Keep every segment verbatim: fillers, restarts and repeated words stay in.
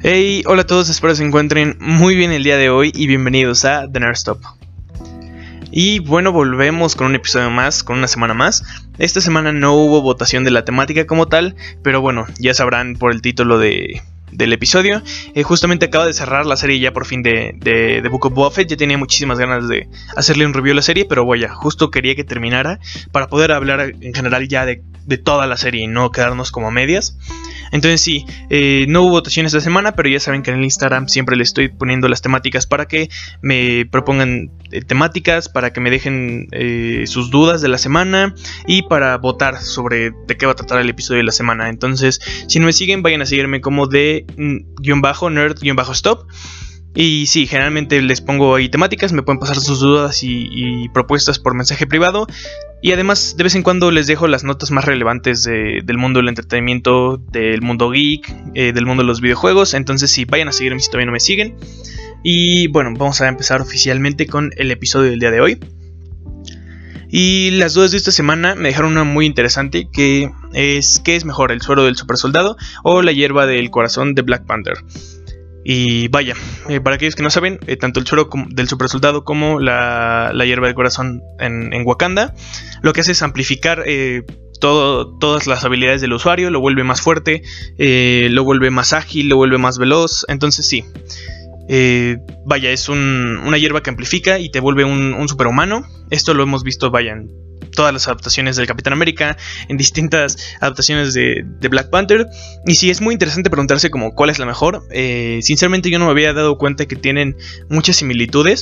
Hey, hola a todos, espero se encuentren muy bien el día de hoy y bienvenidos a The Nerd Stop. Y bueno, volvemos con un episodio más, con una semana más. Esta semana no hubo votación de la temática como tal, pero bueno, ya sabrán por el título de... del episodio. eh, Justamente acaba de cerrar la serie ya por fin de, de, de Book of Boba Fett. Ya tenía muchísimas ganas de hacerle un review a la serie, pero vaya, justo quería que terminara para poder hablar en general ya de, de toda la serie y no quedarnos como a medias. Entonces sí, eh, no hubo votación esta semana, pero ya saben que en el Instagram siempre les estoy poniendo las temáticas para que me propongan eh, temáticas, para que me dejen eh, sus dudas de la semana y para votar sobre de qué va a tratar el episodio de la semana. Entonces, si no me siguen, vayan a seguirme como de guión bajo nerd guión bajo stop. Y sí, generalmente les pongo ahí temáticas, me pueden pasar sus dudas y, y propuestas por mensaje privado. Y además de vez en cuando les dejo las notas más relevantes de, del mundo del entretenimiento, del mundo geek, eh, del mundo de los videojuegos. Entonces sí, vayan a seguirme si todavía no me siguen. Y bueno, vamos a empezar oficialmente con el episodio del día de hoy. Y las dudas de esta semana me dejaron una muy interesante, que es ¿qué es mejor, el suero del supersoldado o la hierba del corazón de Black Panther? Y vaya, eh, para aquellos que no saben, eh, tanto el suero del supersoldado como la, la hierba del corazón en, en Wakanda, lo que hace es amplificar eh, todo, todas las habilidades del usuario, lo vuelve más fuerte, eh, lo vuelve más ágil, lo vuelve más veloz. Entonces sí, eh, vaya, es un, una hierba que amplifica y te vuelve un, un superhumano. Esto lo hemos visto, vaya, en todas las adaptaciones del Capitán América, en distintas adaptaciones de, de Black Panther. Y sí, es muy interesante preguntarse como cuál es la mejor. eh, Sinceramente yo no me había dado cuenta que tienen muchas similitudes,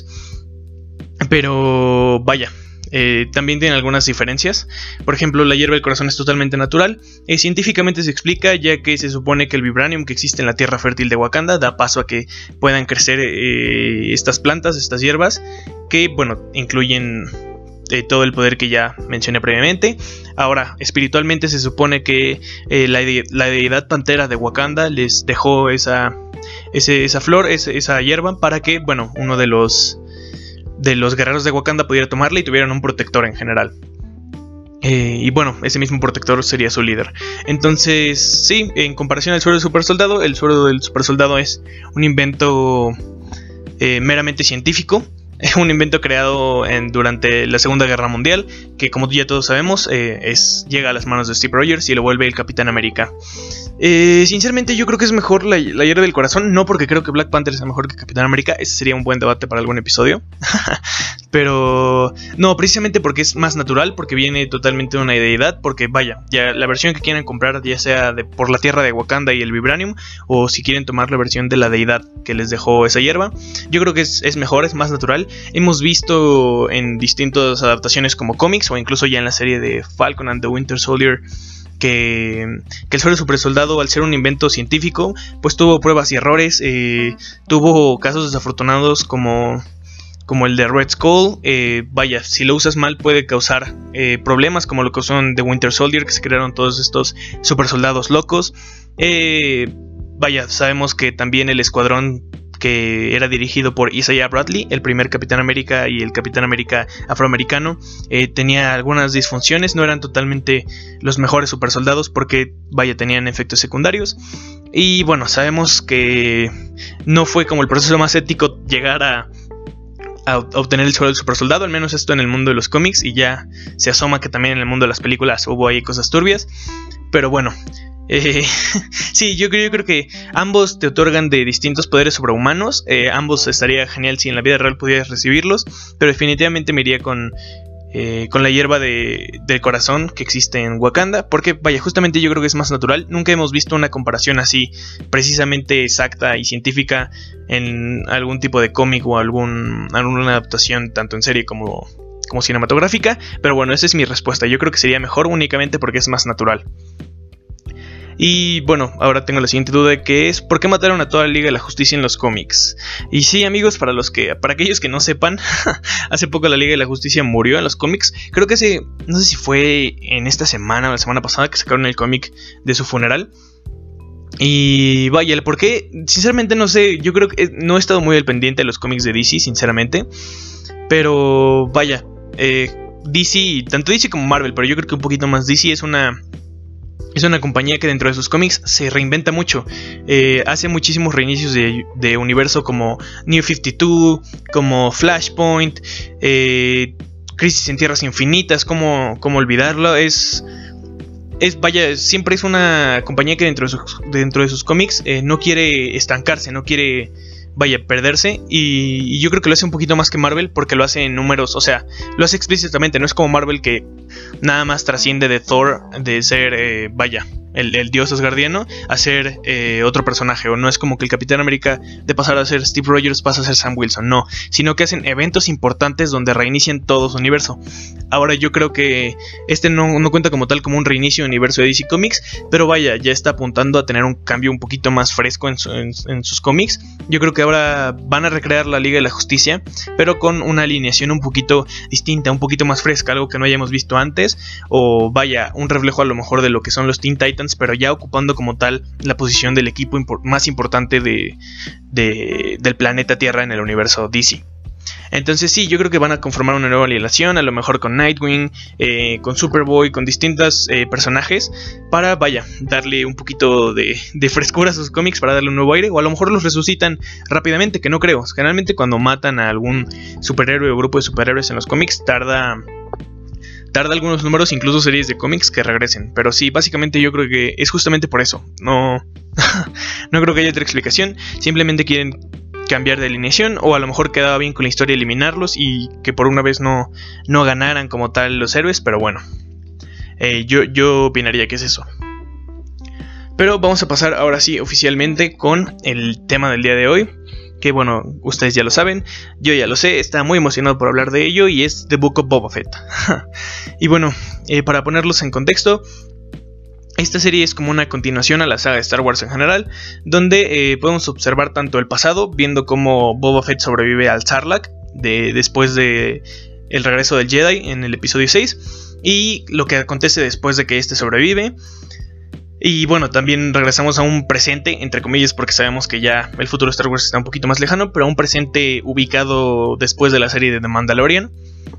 pero vaya, Eh, también tienen algunas diferencias. Por ejemplo, la hierba del corazón es totalmente natural. eh, Científicamente se explica, ya que se supone que el vibranium que existe en la tierra fértil de Wakanda da paso a que puedan crecer eh, estas plantas, estas hierbas, que bueno, incluyen eh, todo el poder que ya mencioné previamente. Ahora, espiritualmente se supone que eh, la, de la deidad pantera de Wakanda les dejó esa, ese, esa flor, esa, esa hierba, para que, bueno, uno de los de los guerreros de Wakanda pudiera tomarla y tuvieran un protector en general. Eh, y bueno, ese mismo protector sería su líder. Entonces, sí, en comparación al suero del supersoldado, el suero del supersoldado es un invento eh, meramente científico. Es un invento creado en, durante la Segunda Guerra Mundial, que como ya todos sabemos, eh, es, llega a las manos de Steve Rogers y lo vuelve el Capitán América. Eh, sinceramente yo creo que es mejor la, la hierba del corazón, no porque creo que Black Panther sea mejor que Capitán América. Ese sería un buen debate para algún episodio. Pero no, precisamente porque es más natural, porque viene totalmente de una deidad. Porque vaya, ya la versión que quieran comprar, ya sea de, por la tierra de Wakanda y el vibranium, o si quieren tomar la versión de la deidad que les dejó esa hierba, yo creo que es, es mejor, es más natural. Hemos visto en distintas adaptaciones como cómics, o incluso ya en la serie de Falcon and the Winter Soldier, Que, que el suero del supersoldado, al ser un invento científico, pues tuvo pruebas y errores. eh, Tuvo casos desafortunados como, como el de Red Skull. eh, Vaya, si lo usas mal puede causar eh, problemas, como lo que son de Winter Soldier, que se crearon todos estos supersoldados locos. eh, Vaya, sabemos que también el escuadrón que era dirigido por Isaiah Bradley, el primer Capitán América y el Capitán América afroamericano, eh, tenía algunas disfunciones, no eran totalmente los mejores supersoldados porque, vaya, tenían efectos secundarios. Y bueno, sabemos que no fue como el proceso más ético llegar a, a obtener el suero del supersoldado, al menos esto en el mundo de los cómics, y ya se asoma que también en el mundo de las películas hubo ahí cosas turbias. Pero bueno, Eh, sí, yo creo, yo creo que ambos te otorgan de distintos poderes sobrehumanos. eh, Ambos estaría genial si en la vida real pudieras recibirlos, pero definitivamente me iría con, eh, con la hierba de, del corazón que existe en Wakanda, porque vaya, justamente yo creo que es más natural. Nunca hemos visto una comparación así precisamente exacta y científica en algún tipo de cómic o algún, alguna adaptación tanto en serie como, como cinematográfica. Pero bueno, esa es mi respuesta. Yo creo que sería mejor únicamente porque es más natural. Y bueno, ahora tengo la siguiente duda, que es ¿por qué mataron a toda la Liga de la Justicia en los cómics? Y sí, amigos, para los que, para aquellos que no sepan, hace poco la Liga de la Justicia murió en los cómics. Creo que hace, no sé si fue en esta semana o la semana pasada, que sacaron el cómic de su funeral. Y vaya, el por qué, sinceramente no sé. Yo creo que no he estado muy al pendiente de los cómics de D C, sinceramente. Pero vaya, eh, D C, tanto D C como Marvel, pero yo creo que un poquito más D C es una... Es una compañía que dentro de sus cómics se reinventa mucho. Eh, hace muchísimos reinicios de, de universo como New cincuenta y dos, como Flashpoint, eh, Crisis en Tierras Infinitas, como, como olvidarlo. Es, es, vaya, siempre es una compañía que dentro de sus, dentro de sus cómics eh, no quiere estancarse, no quiere, vaya, perderse. Y, y yo creo que lo hace un poquito más que Marvel porque lo hace en números, o sea, lo hace explícitamente. No es como Marvel que nada más trasciende de Thor, de ser, eh, vaya, el, el dios asgardiano, a ser eh, otro personaje. O no es como que el Capitán América, de pasar a ser Steve Rogers, pasa a ser Sam Wilson. No, sino que hacen eventos importantes donde reinician todo su universo. Ahora yo creo que este no, no cuenta como tal como un reinicio de universo de D C Comics, pero vaya, ya está apuntando a tener un cambio un poquito más fresco en, su, en, en sus cómics. Yo creo que ahora van a recrear la Liga de la Justicia, pero con una alineación un poquito distinta, un poquito más fresca, algo que no hayamos visto antes, o vaya, un reflejo a lo mejor de lo que son los Teen Titans, pero ya ocupando como tal la posición del equipo impor- más importante de, de, del planeta Tierra en el universo D C. Entonces sí, yo creo que van a conformar una nueva alineación, a lo mejor con Nightwing, eh, con Superboy, con distintos eh, personajes, para, vaya, darle un poquito de, de frescura a sus cómics, para darle un nuevo aire, o a lo mejor los resucitan rápidamente, que no creo. Generalmente cuando matan a algún superhéroe o grupo de superhéroes en los cómics, tarda... Tarda algunos números, incluso series de cómics, que regresen. Pero sí, básicamente yo creo que es justamente por eso. No, no creo que haya otra explicación. Simplemente quieren cambiar de alineación, o a lo mejor quedaba bien con la historia eliminarlos y que por una vez no, no ganaran como tal los héroes. Pero bueno, eh, yo, yo opinaría que es eso. Pero vamos a pasar ahora sí oficialmente con el tema del día de hoy, que bueno, ustedes ya lo saben, yo ya lo sé, estaba muy emocionado por hablar de ello, y es The Book of Boba Fett. Y bueno, eh, para ponerlos en contexto, esta serie es como una continuación a la saga de Star Wars en general, donde eh, podemos observar tanto el pasado, viendo cómo Boba Fett sobrevive al Sarlacc de, después de el regreso del Jedi en el episodio seis, y lo que acontece después de que este sobrevive. Y bueno, también regresamos a un presente, entre comillas, porque sabemos que ya el futuro de Star Wars está un poquito más lejano, pero a un presente ubicado después de la serie de The Mandalorian,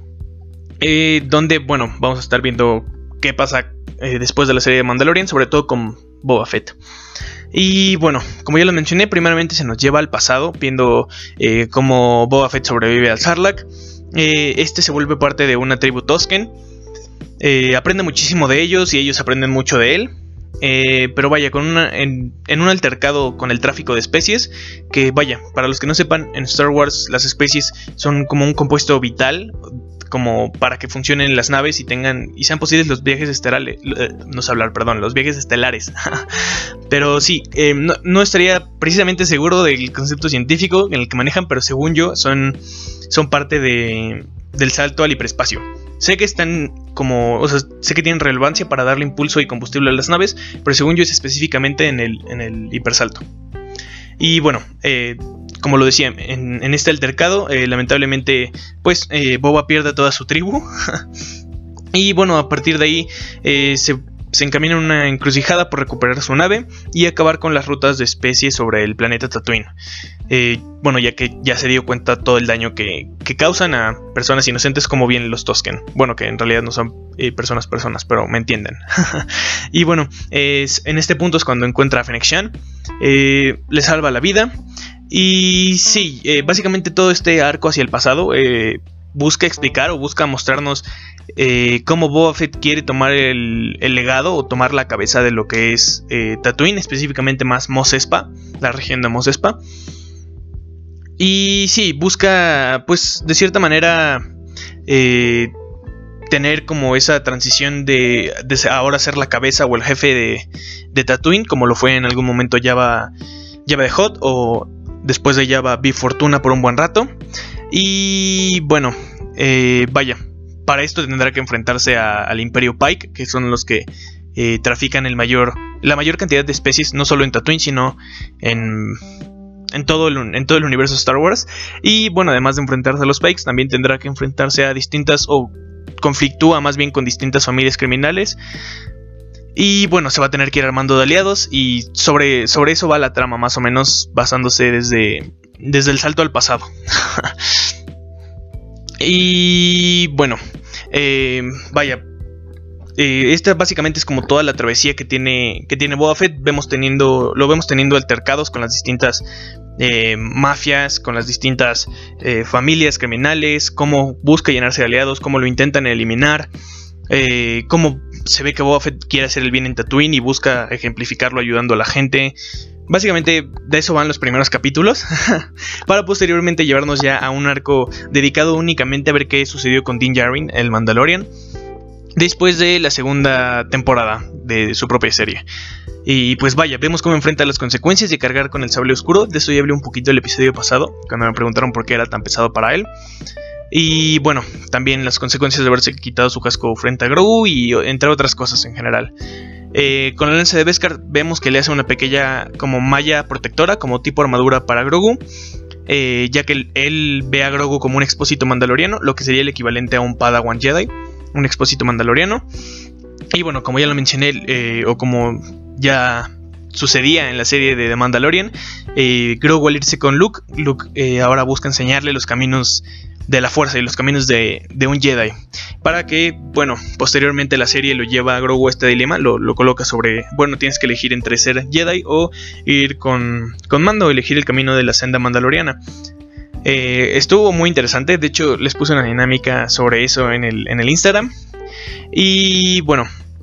eh, donde, bueno, vamos a estar viendo qué pasa eh, después de la serie de Mandalorian, sobre todo con Boba Fett. Y bueno, como ya lo mencioné, primeramente se nos lleva al pasado, viendo eh, cómo Boba Fett sobrevive al Sarlacc. Eh, este se vuelve parte de una tribu Tusken, eh, aprende muchísimo de ellos y ellos aprenden mucho de él. Eh, pero vaya, con una, en, en un altercado con el tráfico de especies, que vaya, para los que no sepan, en Star Wars las especies son como un compuesto vital, como para que funcionen las naves y tengan y sean posibles los viajes estelares, eh, no sé hablar, perdón, los viajes estelares. Pero sí, eh, no, no estaría precisamente seguro del concepto científico en el que manejan, pero según yo son, son parte de, del salto al hiperespacio. Sé que están como, o sea, sé que tienen relevancia para darle impulso y combustible a las naves, pero según yo es específicamente en el, en el hipersalto. Y bueno, eh, como lo decía, en, en este altercado, eh, lamentablemente, pues eh, Boba pierde a toda su tribu. Y bueno, a partir de ahí eh, se, se encamina en una encrucijada por recuperar su nave y acabar con las rutas de especies sobre el planeta Tatooine. Eh, bueno, ya que ya se dio cuenta todo el daño que, que causan a personas inocentes, como bien los Tusken. Bueno, que en realidad no son eh, personas personas, pero me entienden. Y bueno, eh, en este punto es cuando encuentra a Fennec Shand, eh, le salva la vida. Y sí, eh, básicamente todo este arco hacia el pasado eh, busca explicar o busca mostrarnos eh, cómo Boba Fett quiere tomar el, el legado o tomar la cabeza de lo que es eh, Tatooine, específicamente más Mos Espa, la región de Mos Espa. Y sí, busca, pues, de cierta manera, eh, tener como esa transición de, de ahora ser la cabeza o el jefe de, de Tatooine, como lo fue en algún momento Jabba, Jabba the Hutt, o después de Jabba Bib Fortuna por un buen rato. Y bueno, eh, vaya, para esto tendrá que enfrentarse a, al Imperio Pike, que son los que eh, trafican el mayor, la mayor cantidad de especies, no solo en Tatooine, sino en... En todo, el, en todo el universo Star Wars. Y bueno, además de enfrentarse a los Pikes, también tendrá que enfrentarse a distintas, o conflictúa más bien con distintas familias criminales. Y bueno, se va a tener que ir armando de aliados. Y sobre, sobre eso va la trama, más o menos, basándose desde, desde el salto al pasado. Y bueno, eh, vaya, eh, esta básicamente es como toda la travesía que tiene, que tiene Boba Fett. Vemos teniendo, lo vemos teniendo altercados con las distintas eh, mafias, con las distintas eh, familias criminales, cómo busca llenarse de aliados, cómo lo intentan eliminar, eh, cómo se ve que Boba Fett quiere hacer el bien en Tatooine y busca ejemplificarlo ayudando a la gente. Básicamente de eso van los primeros capítulos para posteriormente llevarnos ya a un arco dedicado únicamente a ver qué sucedió con Din Djarin, el Mandalorian, después de la segunda temporada de su propia serie. Y pues vaya, vemos cómo enfrenta las consecuencias de cargar con el sable oscuro. De eso ya hablé un poquito el episodio pasado, cuando me preguntaron por qué era tan pesado para él. Y bueno, también las consecuencias de haberse quitado su casco frente a Grogu y entre otras cosas en general. Eh, con la lanza de Beskar vemos que le hace una pequeña como malla protectora, como tipo armadura para Grogu, eh, ya que él, él ve a Grogu como un expósito mandaloriano, lo que sería el equivalente a un Padawan Jedi, un expósito mandaloriano. Y bueno, como ya lo mencioné, eh, o como ya sucedía en la serie de The Mandalorian, eh, Grogu al irse con Luke, Luke eh, ahora busca enseñarle los caminos de la fuerza y los caminos de, de un Jedi, para que, bueno, posteriormente la serie lo lleva a Grogu a este dilema, lo, lo coloca sobre, bueno, tienes que elegir entre ser Jedi o ir con, con Mando, elegir el camino de la senda mandaloriana. Eh, estuvo muy interesante, de hecho les puse una dinámica sobre eso en el, en el Instagram. Y bueno,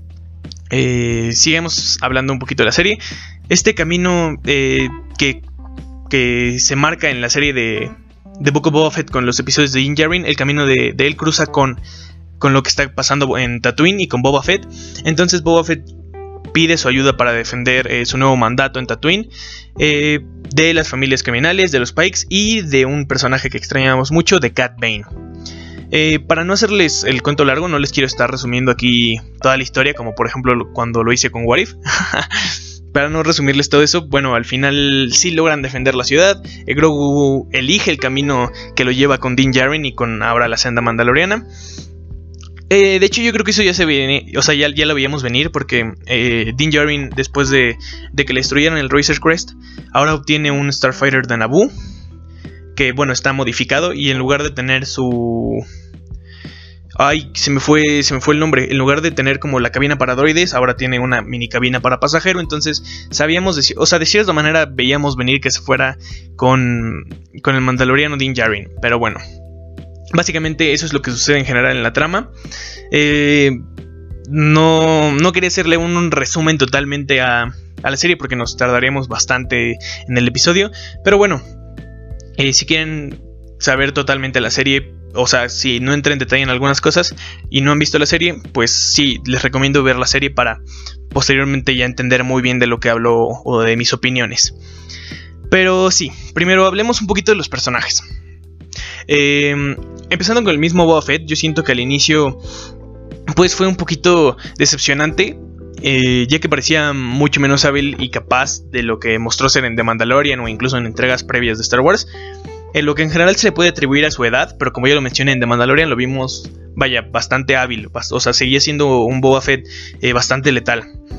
eh, sigamos hablando un poquito de la serie. Este camino eh, que, que se marca en la serie de The Book of Boba Fett con los episodios de Din Djarin, el camino de, de él cruza con, con lo que está pasando en Tatooine y con Boba Fett. Entonces Boba Fett pide su ayuda para defender eh, su nuevo mandato en Tatooine, eh, de las familias criminales, de los Pikes y de un personaje que extrañamos mucho, de Cad Bane. Eh, para no hacerles el cuento largo, no les quiero estar resumiendo aquí toda la historia, como por ejemplo cuando lo hice con What If. Para no resumirles todo eso, bueno, al final sí logran defender la ciudad. eh, Grogu elige el camino que lo lleva con Din Djarin y con ahora la senda mandaloriana. Eh, de hecho yo creo que eso ya se viene, o sea, ya, ya lo veíamos venir, porque eh, Din Djarin, después de, de que le destruyeran el Razor Crest, ahora obtiene un Starfighter de Naboo, que bueno, está modificado, y en lugar de tener su... Ay, se me fue se me fue el nombre. En lugar de tener como la cabina para droides, ahora tiene una mini cabina para pasajero. Entonces sabíamos, de, o sea, de cierta manera veíamos venir que se fuera con, con el mandaloriano Din Djarin. Pero bueno, básicamente eso es lo que sucede en general en la trama. Eh, no, no quería hacerle un, un resumen totalmente a, a la serie, porque nos tardaríamos bastante en el episodio. Pero bueno, eh, si quieren saber totalmente la serie, o sea, si no entré en detalle en algunas cosas y no han visto la serie, pues sí, les recomiendo ver la serie para posteriormente ya entender muy bien de lo que hablo o de mis opiniones. Pero sí, primero hablemos un poquito de los personajes. Eh, empezando con el mismo Boba Fett, yo siento que al inicio pues fue un poquito decepcionante, eh, ya que parecía mucho menos hábil y capaz de lo que mostró ser en The Mandalorian o incluso en entregas previas de Star Wars. En lo que en general se le puede atribuir a su edad, pero como ya lo mencioné, en The Mandalorian lo vimos, vaya, bastante hábil. O sea, seguía siendo un Boba Fett eh, bastante letal.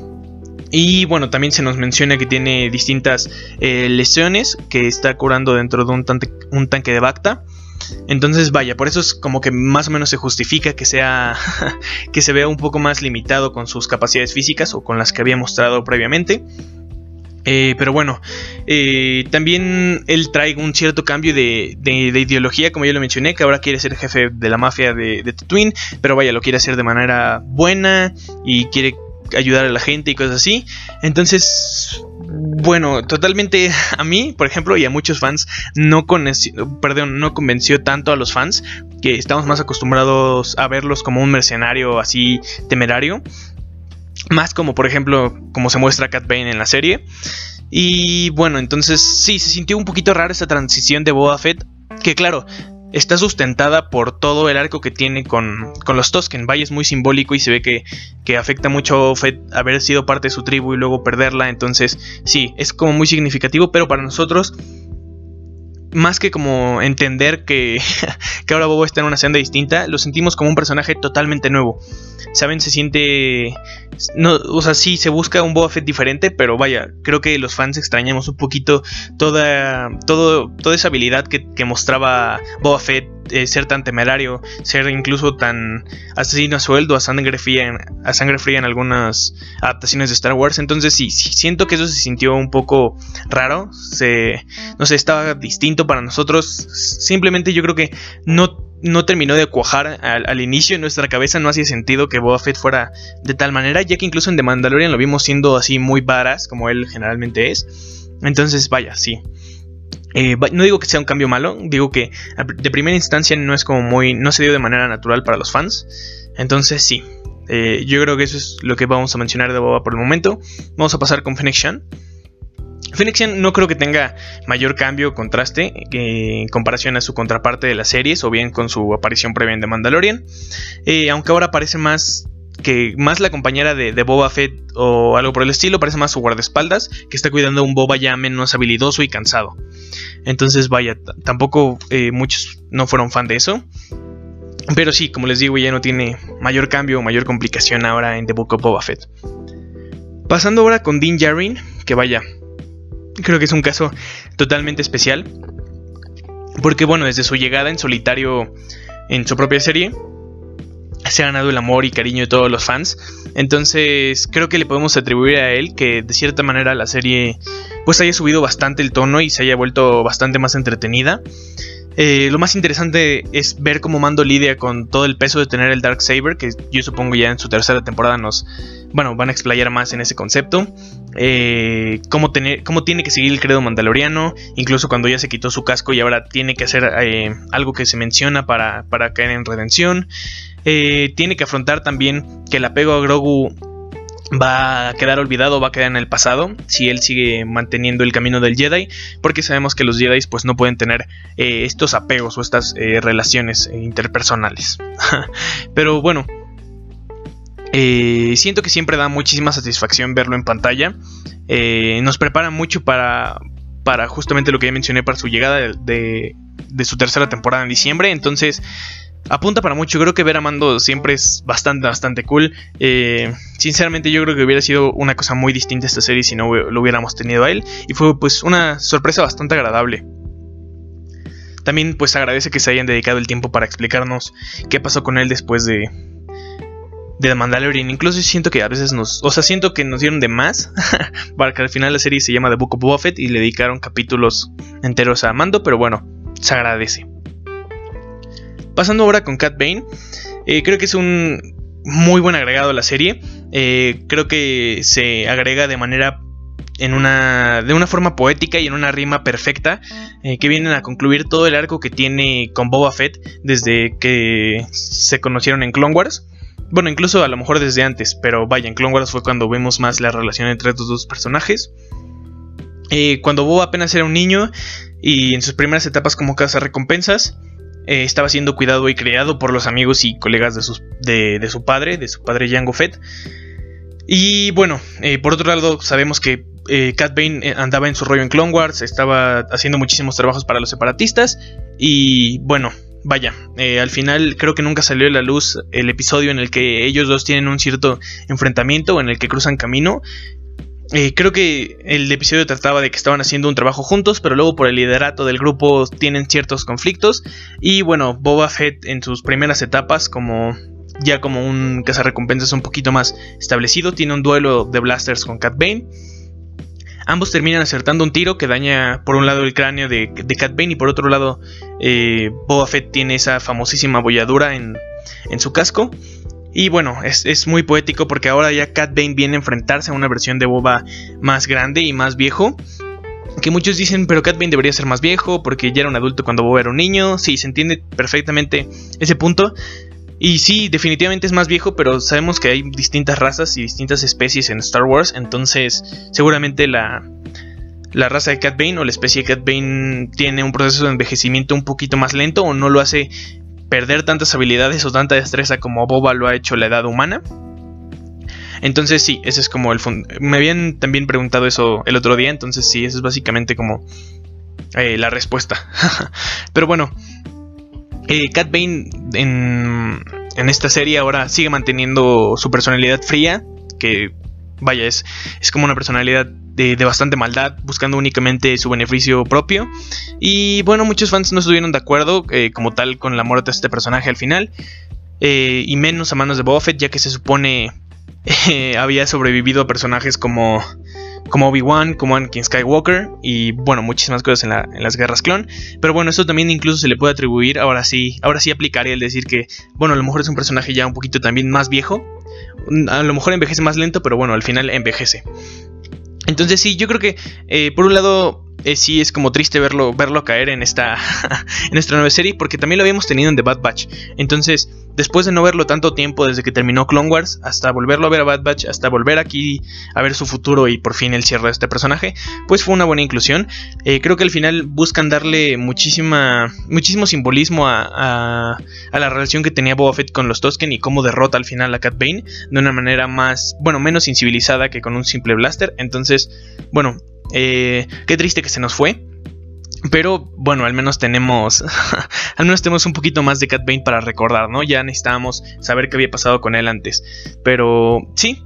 Y bueno, también se nos menciona que tiene distintas eh, lesiones que está curando dentro de un, tante, un tanque de Bacta. Entonces vaya, por eso es como que más o menos se justifica que sea que se vea un poco más limitado con sus capacidades físicas o con las que había mostrado previamente. Eh, pero bueno, eh, también él trae un cierto cambio de, de, de ideología, como ya lo mencioné, que ahora quiere ser jefe de la mafia de, de Tatooine, pero vaya, lo quiere hacer de manera buena y quiere ayudar a la gente y cosas así. Entonces, bueno, totalmente a mí, por ejemplo, y a muchos fans, no, convenció, perdón, no convenció tanto a los fans, que estamos más acostumbrados a verlos como un mercenario así temerario. Más como por ejemplo como se muestra Cad Bane en la serie. Y bueno, entonces sí, se sintió un poquito rara esta transición de Boba Fett, que claro, está sustentada por todo el arco que tiene con, con los Tusken. Vaya, es muy simbólico y se ve que, que afecta mucho a Boba Fett haber sido parte de su tribu y luego perderla. Entonces sí, es como muy significativo, pero para nosotros, más que como entender que, que ahora Boba está en una senda distinta, lo sentimos como un personaje totalmente nuevo. ¿Saben? Se siente... No, o sea, sí, se busca un Boba Fett diferente, pero vaya, creo que los fans extrañamos un poquito toda, todo, toda esa habilidad que, que mostraba Boba Fett eh, ser tan temerario, ser incluso tan asesino a sueldo, a sangre fría en, a sangre fría en algunas adaptaciones de Star Wars. Entonces sí, sí, siento que eso se sintió un poco raro, se, no sé, estaba distinto para nosotros. Simplemente yo creo que no No terminó de cuajar al, al inicio en nuestra cabeza. No hacía sentido que Boba Fett fuera de tal manera, ya que incluso en The Mandalorian lo vimos siendo así muy badass, como él generalmente es. Entonces vaya, sí, eh, no digo que sea un cambio malo, digo que de primera instancia no es como muy, no se dio de manera natural para los fans. Entonces sí, eh, yo creo que eso es lo que vamos a mencionar de Boba por el momento. Vamos a pasar con Fennec Shand. Fennec Shand no creo que tenga mayor cambio o contraste eh, en comparación a su contraparte de las series, o bien con su aparición previa en The Mandalorian, eh, aunque ahora parece más que más la compañera de, de Boba Fett o algo por el estilo. Parece más su guardaespaldas, que está cuidando a un Boba ya menos habilidoso y cansado. Entonces vaya, tampoco eh, muchos no fueron fan de eso, pero sí, como les digo, ya no tiene mayor cambio o mayor complicación ahora en The Book of Boba Fett. Pasando ahora con Din Djarin, que vaya, creo que es un caso totalmente especial, porque bueno, desde su llegada en solitario en su propia serie, se ha ganado el amor y cariño de todos los fans. Entonces creo que le podemos atribuir a él que de cierta manera la serie pues haya subido bastante el tono y se haya vuelto bastante más entretenida. Eh, lo más interesante es ver cómo Mando lidia con todo el peso de tener el Darksaber, que yo supongo ya en su tercera temporada nos, bueno, van a explayar más en ese concepto. Eh, cómo, tener, cómo tiene que seguir el credo mandaloriano, incluso cuando ya se quitó su casco y ahora tiene que hacer eh, algo que se menciona para, para caer en redención. Eh, tiene que afrontar también que el apego a Grogu va a quedar olvidado, va a quedar en el pasado si él sigue manteniendo el camino del Jedi, porque sabemos que los Jedi pues no pueden tener eh, estos apegos o estas eh, relaciones eh, interpersonales. Pero bueno, eh, siento que siempre da muchísima satisfacción verlo en pantalla. Eh, nos prepara mucho para, para justamente lo que ya mencioné, para su llegada de, de, de su tercera temporada en diciembre. Entonces apunta para mucho. Creo que ver a Mando siempre es bastante, bastante cool. Eh, sinceramente yo creo que hubiera sido una cosa muy distinta esta serie si no lo hubiéramos tenido a él. Y fue pues una sorpresa bastante agradable. También pues agradece que se hayan dedicado el tiempo para explicarnos qué pasó con él después de, de The Mandalorian. Incluso siento que a veces nos... O sea, siento que nos dieron de más para que al final la serie se llama The Book of Boba Fett y le dedicaron capítulos enteros a Mando. Pero bueno, se agradece. Pasando ahora con Cad Bane, eh, creo que es un muy buen agregado a la serie. Eh, creo que se agrega de manera en una de una forma poética y en una rima perfecta, eh, que vienen a concluir todo el arco que tiene con Boba Fett desde que se conocieron en Clone Wars. Bueno, incluso a lo mejor desde antes, pero vaya, en Clone Wars fue cuando vemos más la relación entre estos dos personajes. Eh, cuando Boba apenas era un niño y en sus primeras etapas como cazarrecompensas, Eh, estaba siendo cuidado y criado por los amigos y colegas de, sus, de, de su padre, de su padre Jango Fett. Y bueno, eh, por otro lado sabemos que eh, Cad Bane andaba en su rollo en Clone Wars, estaba haciendo muchísimos trabajos para los separatistas. Y bueno, vaya, eh, al final creo que nunca salió a la luz el episodio en el que ellos dos tienen un cierto enfrentamiento, en el que cruzan camino. Eh, creo que el episodio trataba de que estaban haciendo un trabajo juntos, pero luego por el liderato del grupo tienen ciertos conflictos. Y bueno, Boba Fett en sus primeras etapas, como ya como un cazarrecompensas un poquito más establecido, tiene un duelo de blasters con Cad Bane. Ambos terminan acertando un tiro que daña por un lado el cráneo de, de Cad Bane, y por otro lado eh, Boba Fett tiene esa famosísima abolladura en, en su casco. Y bueno, es, es muy poético porque ahora ya Cad Bane viene a enfrentarse a una versión de Boba más grande y más viejo. Que muchos dicen, pero Cad Bane debería ser más viejo porque ya era un adulto cuando Boba era un niño. Sí, se entiende perfectamente ese punto. Y sí, definitivamente es más viejo, pero sabemos que hay distintas razas y distintas especies en Star Wars. Entonces, seguramente la, la raza de Cad Bane o la especie de Cad Bane tiene un proceso de envejecimiento un poquito más lento, o no lo hace perder tantas habilidades o tanta destreza como Boba lo ha hecho la edad humana. Entonces sí, ese es como el fund- me habían también preguntado eso el otro día. Entonces sí, eso es básicamente como eh, la respuesta. Pero bueno, eh, Cad Bane en, en esta serie ahora sigue manteniendo su personalidad fría, que vaya, es, es como una personalidad de, de bastante maldad, buscando únicamente su beneficio propio. Y bueno, muchos fans no estuvieron de acuerdo eh, como tal con la muerte de este personaje al final, eh, y menos a manos de Boba Fett, ya que se supone eh, había sobrevivido a personajes como... como Obi-Wan, como Anakin Skywalker y bueno, muchísimas cosas en, la, en las guerras clon. Pero bueno, esto también incluso se le puede atribuir, ahora sí, ahora sí aplicaría el decir que, bueno, a lo mejor es un personaje ya un poquito también más viejo, a lo mejor envejece más lento, pero bueno, al final envejece. Entonces sí, yo creo que eh, por un lado eh, sí es como triste verlo, verlo caer en esta, en esta nueva serie, porque también lo habíamos tenido en The Bad Batch. Entonces, después de no verlo tanto tiempo desde que terminó Clone Wars, hasta volverlo a ver a Bad Batch, hasta volver aquí a ver su futuro y por fin el cierre de este personaje, pues fue una buena inclusión. Eh, creo que al final buscan darle muchísima, muchísimo simbolismo a, a, a la relación que tenía Boba Fett con los Tusken y cómo derrota al final a Cad Bane de una manera más, bueno, menos incivilizada que con un simple blaster. Entonces, bueno, eh, qué triste que se nos fue. Pero bueno, al menos tenemos al menos tenemos un poquito más de Cad Bane para recordar, ¿no? Ya necesitábamos saber qué había pasado con él antes. Pero sí,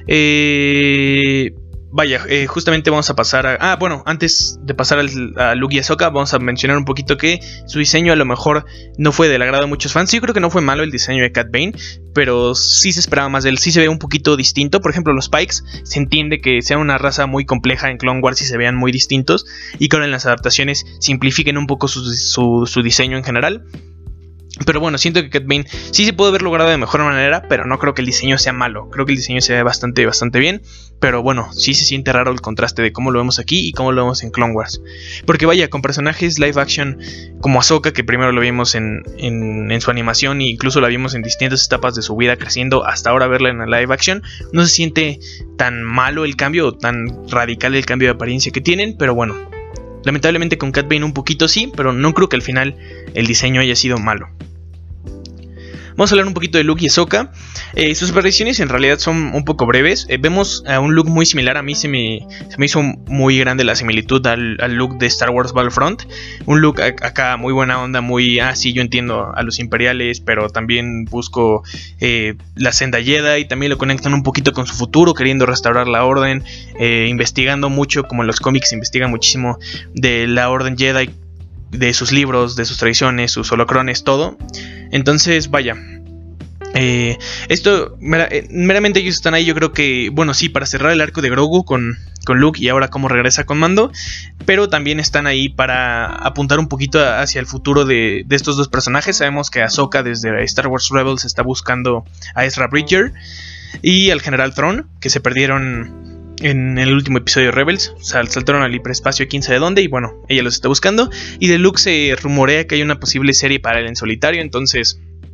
eh, vaya, eh, justamente vamos a pasar a... Ah, bueno, antes de pasar al, a Luke y Ahsoka, vamos a mencionar un poquito que su diseño a lo mejor no fue del agrado de muchos fans. Yo creo que no fue malo el diseño de Cad Bane, pero sí se esperaba más de él, sí se ve un poquito distinto. Por ejemplo, los Pikes, se entiende que sea una raza muy compleja en Clone Wars y se vean muy distintos, y que ahora en las adaptaciones simplifiquen un poco su, su, su diseño en general. Pero bueno, siento que Cad Bane sí se puede haber logrado de mejor manera, pero no creo que el diseño sea malo. Creo que el diseño se ve bastante, bastante bien. Pero bueno, sí se siente raro el contraste de cómo lo vemos aquí y cómo lo vemos en Clone Wars. Porque vaya, con personajes live action como Ahsoka, que primero lo vimos en, en, en su animación, e incluso la vimos en distintas etapas de su vida creciendo, hasta ahora verla en el live action, no se siente tan malo el cambio, o tan radical el cambio de apariencia que tienen. Pero bueno, lamentablemente con Cad Bane un poquito sí, pero no creo que al final el diseño haya sido malo. Vamos a hablar un poquito de Luke y Ahsoka. Eh, sus apariciones en realidad son un poco breves. Eh, vemos a un Luke muy similar. A mí se me, se me hizo muy grande la similitud al, al Luke de Star Wars Battlefront. Un Luke acá muy buena onda, muy... Ah, sí, yo entiendo a los imperiales, pero también busco eh, la senda Jedi. Y también lo conectan un poquito con su futuro, queriendo restaurar la orden. Eh, investigando mucho, como en los cómics, investigan muchísimo de la orden Jedi, de sus libros, de sus tradiciones, sus holocrones, todo. Entonces, vaya, eh, esto mera, eh, meramente ellos están ahí, yo creo que, bueno, sí, para cerrar el arco de Grogu con, con Luke y ahora cómo regresa con Mando, pero también están ahí para apuntar un poquito a, hacia el futuro de, de estos dos personajes. Sabemos que Ahsoka desde Star Wars Rebels está buscando a Ezra Bridger y al General Thrawn, que se perdieron en el último episodio de Rebels. Sal, saltaron al hiperespacio, quién sabe dónde, y bueno, ella los está buscando. Y de Luke se rumorea que hay una posible serie para él en solitario. Entonces,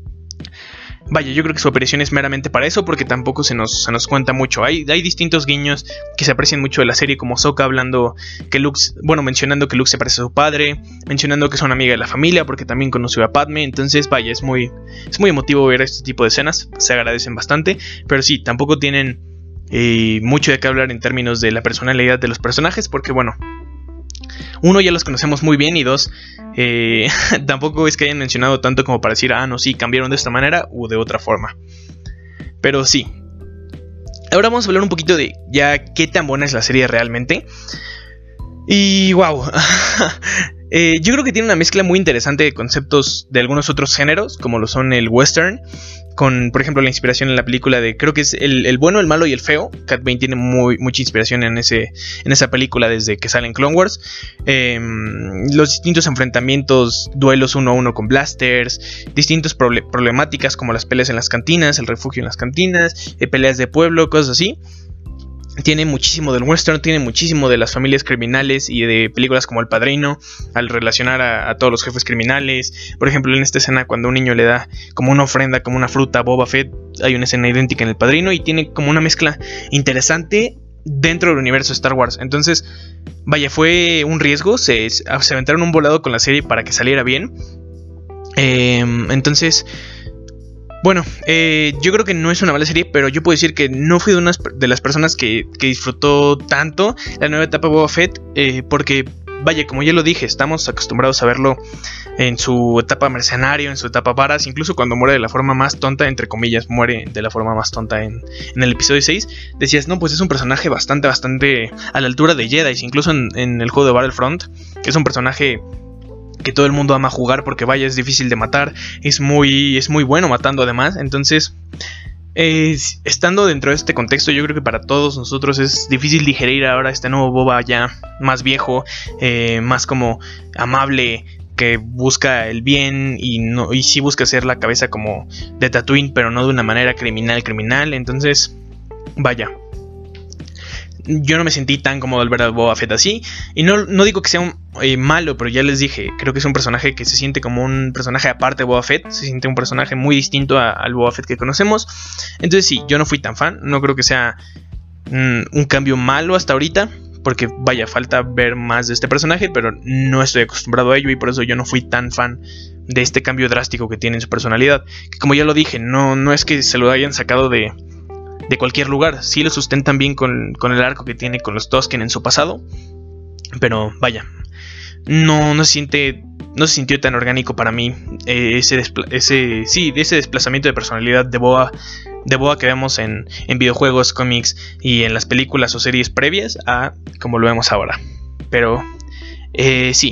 vaya, yo creo que su aparición es meramente para eso, porque tampoco se nos, se nos cuenta mucho. Hay, hay distintos guiños que se aprecian mucho de la serie, como Ahsoka hablando que Luke, bueno, mencionando que Luke se parece a su padre, mencionando que es una amiga de la familia porque también conoció a Padme. Entonces, vaya, es muy, es muy emotivo ver este tipo de escenas, se agradecen bastante. Pero sí, tampoco tienen Eh, mucho de qué hablar en términos de la personalidad de los personajes, porque bueno, uno, ya los conocemos muy bien, y dos, eh, tampoco es que hayan mencionado tanto como para decir, ah, no, sí, cambiaron de esta manera u de otra forma. Pero sí, ahora vamos a hablar un poquito de ya qué tan buena es la serie realmente. Y wow, eh, yo creo que tiene una mezcla muy interesante de conceptos de algunos otros géneros, como lo son el western, con, por ejemplo, la inspiración en la película de, creo que es el, el bueno, el malo y el feo. Cad Bane tiene muy, mucha inspiración en, ese, en esa película desde que sale en Clone Wars. Eh, los distintos enfrentamientos, duelos uno a uno con blasters, distintas proble- problemáticas como las peleas en las cantinas, el refugio en las cantinas, eh, peleas de pueblo, cosas así. Tiene muchísimo del western, tiene muchísimo de las familias criminales y de películas como El Padrino, al relacionar a, a todos los jefes criminales. Por ejemplo, en esta escena cuando un niño le da como una ofrenda, como una fruta a Boba Fett, hay una escena idéntica en El Padrino, y tiene como una mezcla interesante dentro del universo de Star Wars. Entonces, vaya, fue un riesgo, se, se aventaron un volado con la serie para que saliera bien. Eh, entonces... Bueno, eh, yo creo que no es una mala serie, pero yo puedo decir que no fui de, unas, de las personas que, que disfrutó tanto la nueva etapa de Boba Fett, eh, porque vaya, como ya lo dije, estamos acostumbrados a verlo en su etapa mercenario, en su etapa varas, incluso cuando muere de la forma más tonta, entre comillas, muere de la forma más tonta en, en el episodio seis, decías, no, pues es un personaje bastante, bastante a la altura de Jedi, incluso en, en el juego de Battlefront, que es un personaje que todo el mundo ama jugar porque vaya, es difícil de matar, es muy, es muy bueno matando además. Entonces, eh, estando dentro de este contexto, yo creo que para todos nosotros es difícil digerir ahora este nuevo Boba ya más viejo, eh, más como amable, que busca el bien y, no, y sí busca hacer la cabeza como de Tatooine, pero no de una manera criminal, criminal. Entonces, vaya, yo no me sentí tan cómodo al ver a Boba Fett así. Y no, no digo que sea un, eh, malo, pero ya les dije, creo que es un personaje que se siente como un personaje aparte de Boba Fett. Se siente un personaje muy distinto a, al Boba Fett que conocemos. Entonces sí, yo no fui tan fan. No creo que sea mm, un cambio malo hasta ahorita, porque vaya, falta ver más de este personaje, pero no estoy acostumbrado a ello y por eso yo no fui tan fan de este cambio drástico que tiene en su personalidad. Que como ya lo dije, no, no es que se lo hayan sacado de... de cualquier lugar, sí lo sustentan bien con, con el arco que tiene con los Tusken en su pasado, pero vaya, no, no se siente, no se sintió tan orgánico para mí eh, ese, despla- ese, sí, ese desplazamiento de personalidad de Boba, de Boba que vemos en, en videojuegos, cómics y en las películas o series previas a como lo vemos ahora. Pero eh, sí.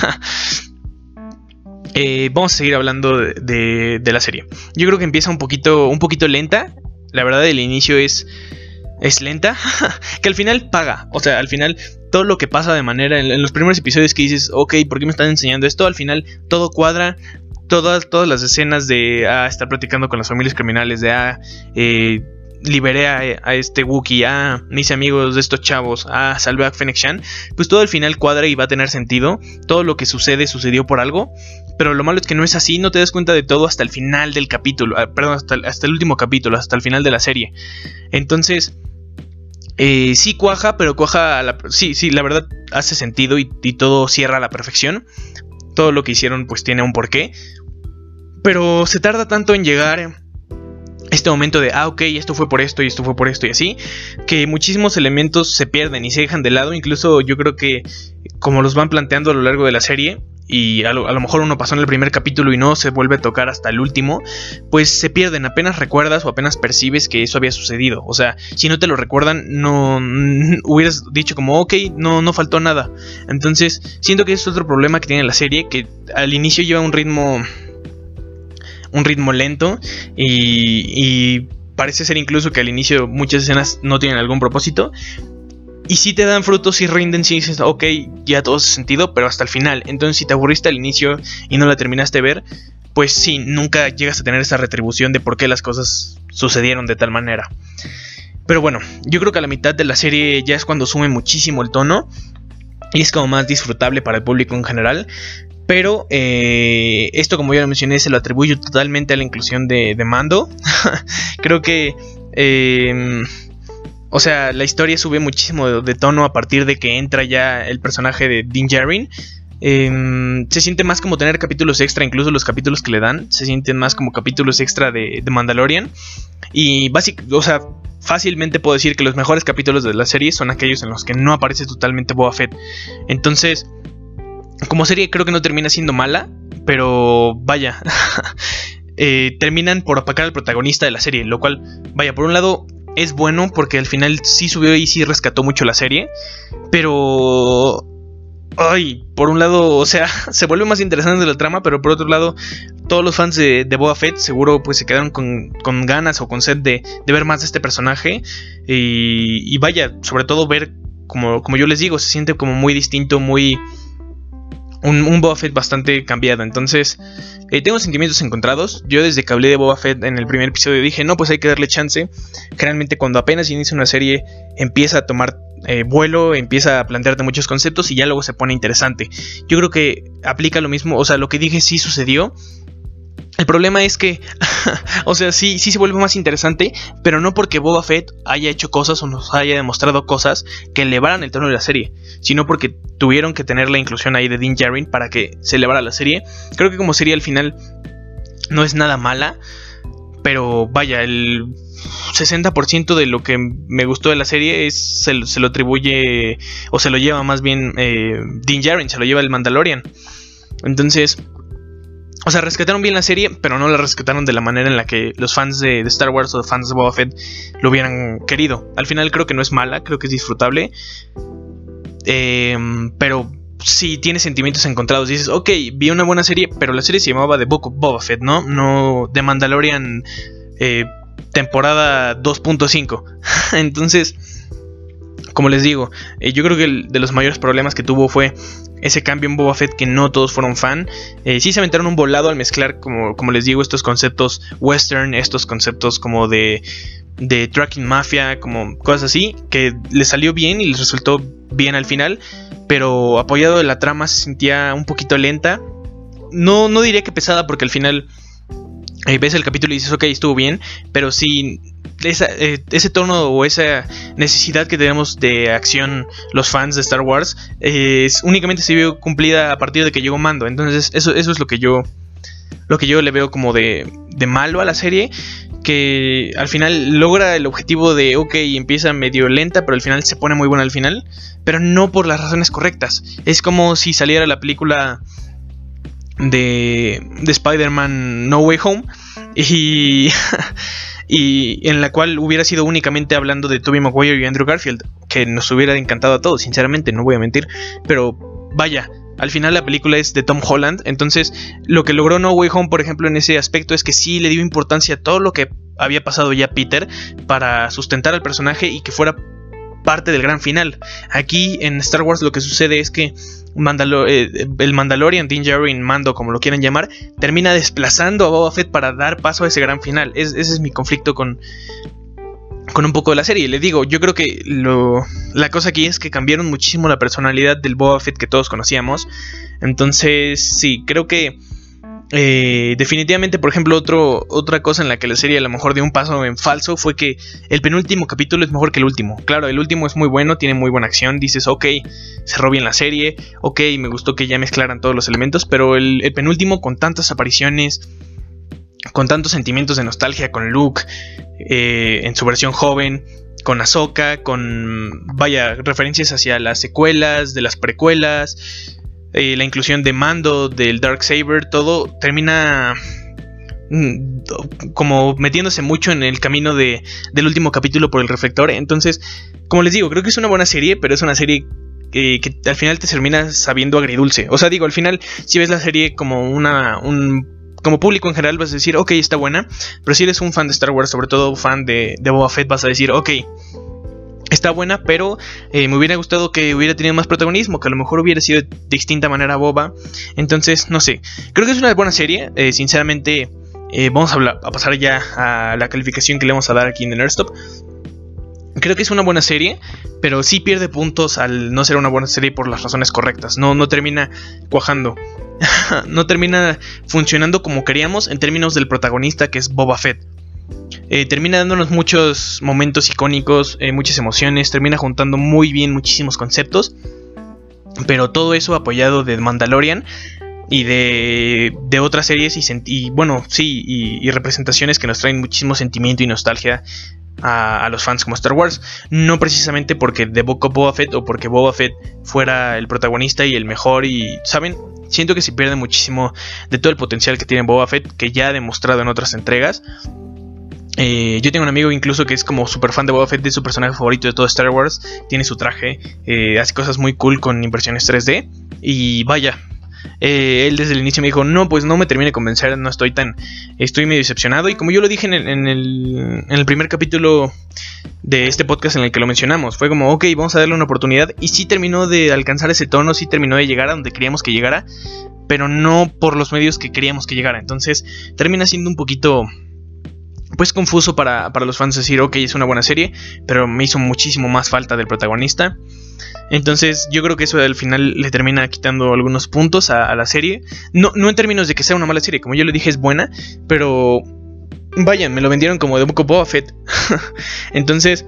eh, vamos a seguir hablando de, de, de la serie. Yo creo que empieza un poquito, un poquito lenta. La verdad, el inicio es, es lenta, que al final paga. O sea, al final todo lo que pasa de manera... En, en los primeros episodios que dices, ok, ¿por qué me están enseñando esto? Al final todo cuadra. Todas, todas las escenas de ah, estar platicando con las familias criminales, de ah, eh, liberé a, a este Wookiee, ah, mis amigos de estos chavos, ah, salvé a Fennec Shand. Pues todo al final cuadra y va a tener sentido. Todo lo que sucede sucedió por algo. Pero lo malo es que no es así, no te das cuenta de todo hasta el final del capítulo, ah, perdón, hasta, hasta el último capítulo, hasta el final de la serie. Entonces, eh, sí cuaja, pero cuaja, a la, sí, sí, la verdad hace sentido y, y todo cierra a la perfección. Todo lo que hicieron pues tiene un porqué. Pero se tarda tanto en llegar este momento de, ah, ok, esto fue por esto y esto fue por esto y así, que muchísimos elementos se pierden y se dejan de lado. Incluso yo creo que como los van planteando a lo largo de la serie, y a lo, a lo mejor uno pasó en el primer capítulo y no se vuelve a tocar hasta el último, pues se pierden, apenas recuerdas o apenas percibes que eso había sucedido. O sea, si no te lo recuerdan, no n- hubieras dicho como, ok, no, no faltó nada. Entonces, siento que es otro problema que tiene la serie, que al inicio lleva un ritmo, un ritmo lento y, y parece ser incluso que al inicio muchas escenas no tienen algún propósito. Y si te dan frutos y rinden, si dices, ok, ya todo hace sentido, pero hasta el final. Entonces si te aburriste al inicio y no la terminaste de ver, pues sí, nunca llegas a tener esa retribución de por qué las cosas sucedieron de tal manera. Pero bueno, yo creo que a la mitad de la serie ya es cuando sube muchísimo el tono y es como más disfrutable para el público en general. Pero eh, esto, como ya lo mencioné, se lo atribuyo totalmente a la inclusión de, de Mando. Creo que... Eh, O sea, la historia sube muchísimo de, de tono a partir de que entra ya el personaje de Din Djarin. Eh, se siente más como tener capítulos extra, incluso los capítulos que le dan se sienten más como capítulos extra de, de Mandalorian. Y básicamente, o sea, fácilmente puedo decir que los mejores capítulos de la serie son aquellos en los que no aparece totalmente Boba Fett. Entonces, como serie creo que no termina siendo mala, pero vaya, eh, terminan por opacar al protagonista de la serie, lo cual, vaya, por un lado... es bueno porque al final sí subió y sí rescató mucho la serie. Pero... ay, por un lado, o sea, se vuelve más interesante la trama. Pero por otro lado, todos los fans de, de Boba Fett seguro pues se quedaron con, con ganas o con sed de, de ver más de este personaje. Y, y vaya, sobre todo ver, como, como yo les digo, se siente como muy distinto, muy... Un, un Boba Fett bastante cambiado. Entonces eh, tengo sentimientos encontrados. Yo desde que hablé de Boba Fett en el primer episodio dije, no, pues hay que darle chance. Generalmente cuando apenas inicia una serie empieza a tomar eh, vuelo, empieza a plantearte muchos conceptos y ya luego se pone interesante. Yo creo que aplica lo mismo. O sea, lo que dije sí sucedió. El problema es que, o sea, sí, sí se vuelve más interesante, pero no porque Boba Fett haya hecho cosas o nos haya demostrado cosas que elevaran el tono de la serie, sino porque tuvieron que tener la inclusión ahí de Din Djarin para que se elevara la serie. Creo que como serie al final no es nada mala, pero vaya, el sesenta por ciento de lo que me gustó de la serie es, se, se lo atribuye, o se lo lleva más bien eh, Din Djarin, se lo lleva el Mandalorian. Entonces, o sea, rescataron bien la serie, pero no la rescataron de la manera en la que los fans de, de Star Wars o fans de Boba Fett lo hubieran querido. Al final creo que no es mala, creo que es disfrutable, eh, pero sí tiene sentimientos encontrados. Dices, ok, vi una buena serie, pero la serie se llamaba The Book of Boba Fett, ¿no? No The Mandalorian eh, temporada dos punto cinco. Entonces, como les digo, eh, yo creo que el de los mayores problemas que tuvo fue ese cambio en Boba Fett, que no todos fueron fan. Eh, sí se aventaron un volado al mezclar, como, como les digo, estos conceptos western, estos conceptos como de, de Tracking Mafia, como cosas así, que les salió bien y les resultó bien al final, pero apoyado de la trama se sentía un poquito lenta. No, no diría que pesada, porque al final eh, ves el capítulo y dices, ok, estuvo bien, pero sí, esa, eh, ese tono o esa necesidad que tenemos de acción los fans de Star Wars eh, es, únicamente se vio cumplida a partir de que llegó Mando. Entonces eso, eso es lo que yo lo que yo le veo como de, de malo a la serie, que al final logra el objetivo de, ok, empieza medio lenta, pero al final se pone muy buena al final, pero no por las razones correctas. Es como si saliera la película de, de Spider-Man No Way Home y... y en la cual hubiera sido únicamente hablando de Tobey Maguire y Andrew Garfield, que nos hubiera encantado a todos, sinceramente, no voy a mentir, pero vaya, al final la película es de Tom Holland. Entonces lo que logró No Way Home, por ejemplo, en ese aspecto, es que sí le dio importancia a todo lo que había pasado ya Peter para sustentar al personaje y que fuera parte del gran final. Aquí en Star Wars lo que sucede es que Mandalo- eh, el Mandalorian, Din Djarin, Mando, como lo quieran llamar, termina desplazando a Boba Fett para dar paso a ese gran final. Es, ese es mi conflicto con, con un poco de la serie. Le digo, yo creo que lo, la cosa aquí es que cambiaron muchísimo la personalidad del Boba Fett que todos conocíamos. Entonces sí, creo que Eh, definitivamente, por ejemplo, otro, otra cosa en la que la serie a lo mejor dio un paso en falso fue que el penúltimo capítulo es mejor que el último. Claro, el último es muy bueno, tiene muy buena acción, dices, ok, cerró bien la serie, ok, me gustó que ya mezclaran todos los elementos, pero el, el penúltimo, con tantas apariciones, con tantos sentimientos de nostalgia, con Luke eh, en su versión joven, con Ahsoka, con, vaya, referencias hacia las secuelas, de las precuelas, Eh, la inclusión de Mando, del Darksaber, todo termina mm, como metiéndose mucho en el camino de, del último capítulo por el reflector. Entonces, como les digo, creo que es una buena serie, pero es una serie que, que al final te termina sabiendo agridulce. O sea, digo, al final, si ves la serie como una... un como público en general vas a decir, ok, está buena, pero si eres un fan de Star Wars, sobre todo fan de, de Boba Fett, vas a decir, ok, está buena, pero eh, me hubiera gustado que hubiera tenido más protagonismo, que a lo mejor hubiera sido de distinta manera Boba. Entonces, no sé, creo que es una buena serie. eh, Sinceramente, eh, vamos a, hablar, a pasar ya a la calificación que le vamos a dar aquí en el Nerdstop. Creo que es una buena serie, pero sí pierde puntos al no ser una buena serie por las razones correctas. No, no termina cuajando. No termina funcionando como queríamos en términos del protagonista, que es Boba Fett. Eh, termina dándonos muchos momentos icónicos, eh, muchas emociones, termina juntando muy bien muchísimos conceptos, pero todo eso apoyado de Mandalorian y de, de otras series y, y bueno, sí, y, y representaciones que nos traen muchísimo sentimiento y nostalgia a, a los fans como Star Wars. No precisamente porque The Book of Boba Fett o porque Boba Fett fuera el protagonista y el mejor, y ¿saben? Siento que se pierde muchísimo de todo el potencial que tiene Boba Fett, que ya ha demostrado en otras entregas. Eh, yo tengo un amigo incluso que es como super fan de Boba Fett, de su personaje favorito de todo Star Wars. Tiene su traje, eh, hace cosas muy cool con impresiones tres D. Y vaya, eh, él desde el inicio me dijo, no, pues no me termine de convencer, no estoy tan... Estoy medio decepcionado. Y como yo lo dije en el, en, el, en el primer capítulo de este podcast en el que lo mencionamos, fue como, ok, vamos a darle una oportunidad. Y sí terminó de alcanzar ese tono, sí terminó de llegar a donde queríamos que llegara, pero no por los medios que queríamos que llegara. Entonces termina siendo un poquito... pues confuso para, para los fans decir, ok, es una buena serie, pero me hizo muchísimo más falta del protagonista. Entonces yo creo que eso al final le termina quitando algunos puntos a, a la serie. No, no en términos de que sea una mala serie, como yo le dije, es buena, pero vaya, me lo vendieron como The Book of Boba Fett. Entonces,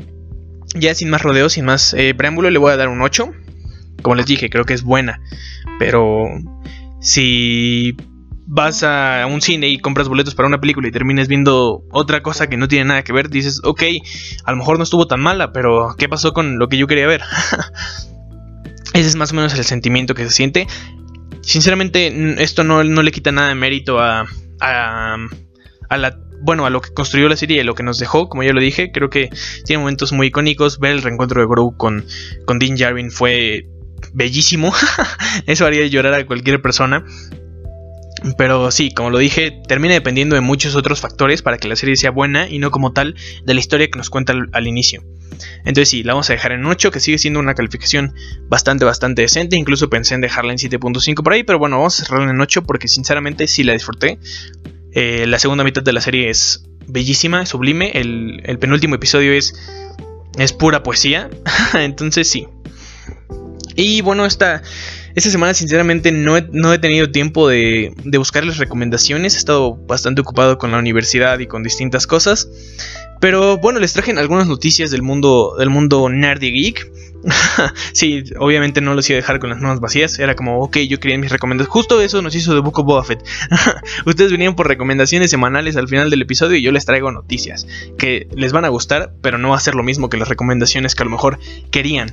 ya sin más rodeos, sin más eh, preámbulo, le voy a dar un ocho. Como les dije, creo que es buena, pero si... vas a un cine y compras boletos para una película y terminas viendo otra cosa que no tiene nada que ver, dices, ok, a lo mejor no estuvo tan mala, pero ¿qué pasó con lo que yo quería ver? Ese es más o menos el sentimiento que se siente. Sinceramente, esto no, no le quita nada de mérito a, a, a la... Bueno, a lo que construyó la serie y a lo que nos dejó, como ya lo dije. Creo que tiene momentos muy icónicos. Ver el reencuentro de Gru con, con Din Djarin fue bellísimo. Eso haría llorar a cualquier persona. Pero sí, como lo dije, termina dependiendo de muchos otros factores para que la serie sea buena y no como tal de la historia que nos cuenta al, al inicio. Entonces sí, la vamos a dejar en ocho, que sigue siendo una calificación bastante, bastante decente. Incluso pensé en dejarla en siete punto cinco por ahí, pero bueno, vamos a cerrarla en ocho porque sinceramente sí la disfruté. Eh, la segunda mitad de la serie es bellísima, es sublime. El, el penúltimo episodio es, es pura poesía. Entonces sí. Y bueno, esta, esta semana sinceramente no he, no he tenido tiempo de, de buscarles recomendaciones. He estado bastante ocupado con la universidad y con distintas cosas. Pero bueno, les traje algunas noticias del mundo, del mundo nerdy geek. Sí, obviamente no los iba a dejar con las manos vacías. Era como, ok, yo quería mis recomendaciones. Justo eso nos hizo The Book of Boba Fett. Ustedes venían por recomendaciones semanales al final del episodio y yo les traigo noticias que les van a gustar, pero no va a ser lo mismo que las recomendaciones que a lo mejor querían.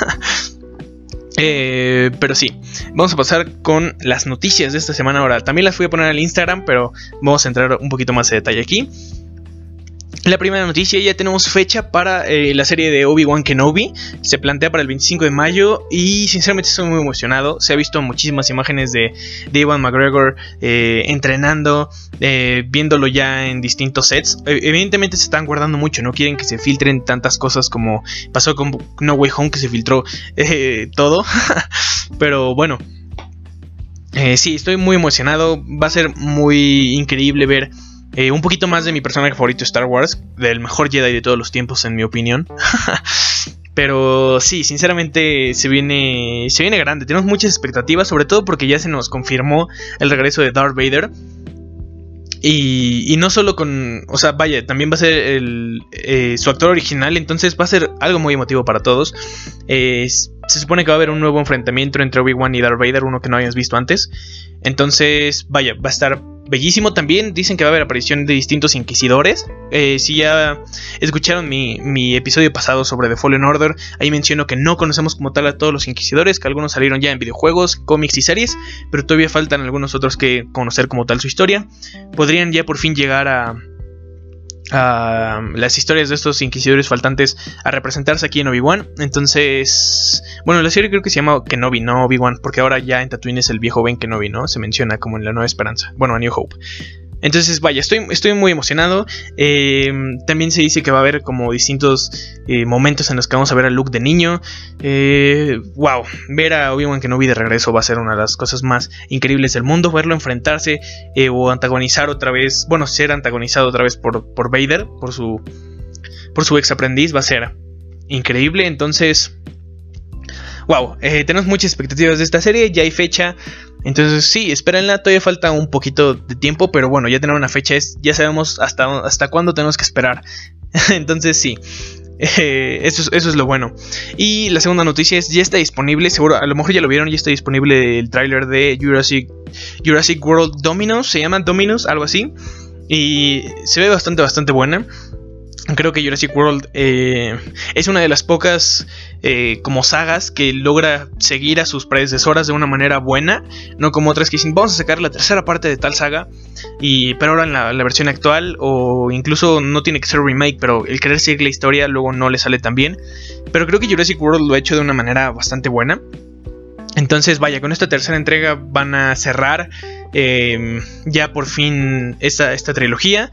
Eh, pero sí, vamos a pasar con las noticias de esta semana. Ahora también las fui a poner al Instagram, pero vamos a entrar un poquito más de detalle aquí. La primera noticia, ya tenemos fecha para eh, la serie de Obi-Wan Kenobi. Se plantea para el veinticinco de mayo y sinceramente estoy muy emocionado. Se ha visto muchísimas imágenes de, de Ewan McGregor eh, entrenando, eh, viéndolo ya en distintos sets. Eh, evidentemente se están guardando mucho, no quieren que se filtren tantas cosas como pasó con No Way Home, que se filtró eh, todo. Pero bueno, eh, sí, estoy muy emocionado. Va a ser muy increíble ver Eh, un poquito más de mi personaje favorito de Star Wars, del mejor Jedi de todos los tiempos en mi opinión. Pero sí, sinceramente se viene, se viene grande. Tenemos muchas expectativas, sobre todo porque ya se nos confirmó el regreso de Darth Vader. Y, y no solo con... O sea, vaya, también va a ser el, eh, su actor original. Entonces va a ser algo muy emotivo para todos. eh, Se supone que va a haber un nuevo enfrentamiento entre Obi-Wan y Darth Vader, uno que no habíamos visto antes. Entonces, vaya, va a estar bellísimo. También dicen que va a haber aparición de distintos inquisidores. eh, Si ya escucharon mi, mi episodio pasado sobre The Fallen Order, ahí menciono que no conocemos como tal a todos los inquisidores, que algunos salieron ya en videojuegos, cómics y series, pero todavía faltan algunos otros que conocer como tal su historia. Podrían ya por fin llegar a... a las historias de estos inquisidores faltantes a representarse aquí en Obi-Wan. Entonces, bueno, la serie creo que se llama Kenobi, no Obi-Wan, porque ahora ya en Tatooine es el viejo Ben Kenobi, ¿no? Se menciona como en La Nueva Esperanza, bueno, a New Hope. Entonces, vaya, estoy, estoy muy emocionado. eh, También se dice que va a haber como distintos eh, momentos en los que vamos a ver a Luke de niño. eh, Wow, ver a Obi-Wan Kenobi de regreso va a ser una de las cosas más increíbles del mundo. Verlo enfrentarse eh, o antagonizar otra vez, bueno, ser antagonizado otra vez por, por Vader, por su, por su ex aprendiz, va a ser increíble. Entonces, wow, eh, tenemos muchas expectativas de esta serie. Ya hay fecha. Entonces sí, espérenla, todavía falta un poquito de tiempo, pero bueno, ya tener una fecha es, ya sabemos hasta, hasta cuándo tenemos que esperar. Entonces sí, eh, eso, es, eso es lo bueno. Y la segunda noticia es, ya está disponible, seguro, a lo mejor ya lo vieron, ya está disponible el tráiler de Jurassic, Jurassic World Dominus, se llama Dominus, algo así. Y se ve bastante, bastante buena. Creo que Jurassic World eh, es una de las pocas eh, como sagas que logra seguir a sus predecesoras de una manera buena, no como otras que dicen vamos a sacar la tercera parte de tal saga, y pero ahora en la, la versión actual, o incluso no tiene que ser remake, pero el querer seguir la historia luego no le sale tan bien. Pero creo que Jurassic World lo ha hecho de una manera bastante buena. Entonces vaya, con esta tercera entrega van a cerrar eh, ya por fin esta, esta trilogía.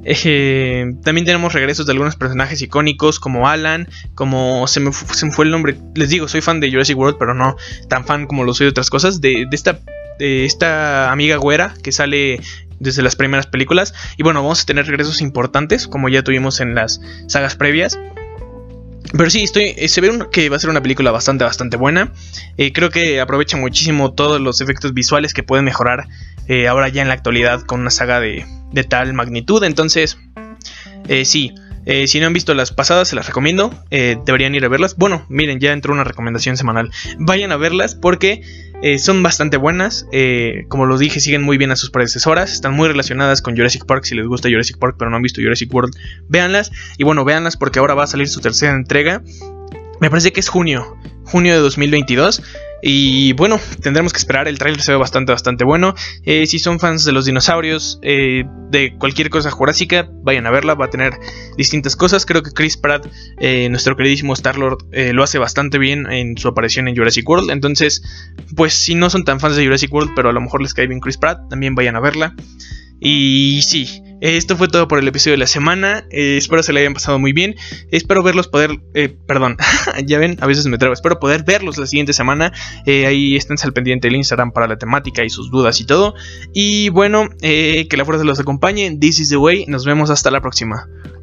eh, También tenemos regresos de algunos personajes icónicos como Alan, como se me, se me fue el nombre. Les digo, soy fan de Jurassic World, pero no tan fan como lo soy de otras cosas. De, de, esta, de esta amiga güera que sale desde las primeras películas. Y bueno, vamos a tener regresos importantes como ya tuvimos en las sagas previas. Pero sí, estoy, se ve un, que va a ser una película bastante, bastante buena. Eh, creo que aprovecha muchísimo todos los efectos visuales que pueden mejorar eh, ahora ya en la actualidad con una saga de, de tal magnitud. Entonces, eh, sí, eh, si no han visto las pasadas, se las recomiendo. Eh, deberían ir a verlas. Bueno, miren, ya entró una recomendación semanal. Vayan a verlas porque eh, son bastante buenas. Eh, como lo dije, siguen muy bien a sus predecesoras. Están muy relacionadas con Jurassic Park. Si les gusta Jurassic Park pero no han visto Jurassic World, véanlas. Y bueno, véanlas porque ahora va a salir su tercera entrega. Me parece que es junio, junio de dos mil veintidós. Y bueno, tendremos que esperar. El tráiler se ve bastante, bastante bueno. Eh, si son fans de los dinosaurios, eh, de cualquier cosa jurásica, vayan a verla. Va a tener distintas cosas. Creo que Chris Pratt, eh, nuestro queridísimo Star-Lord, eh, lo hace bastante bien en su aparición en Jurassic World. Entonces, pues si no son tan fans de Jurassic World, pero a lo mejor les cae bien Chris Pratt, también vayan a verla. Y sí, esto fue todo por el episodio de la semana. eh, Espero se le hayan pasado muy bien. Espero verlos poder, eh, perdón, ya ven, a veces me trabo. Espero poder verlos la siguiente semana. eh, Ahí esténse al pendiente del Instagram para la temática y sus dudas y todo. Y bueno, eh, que la fuerza los acompañe. This is the way, nos vemos hasta la próxima.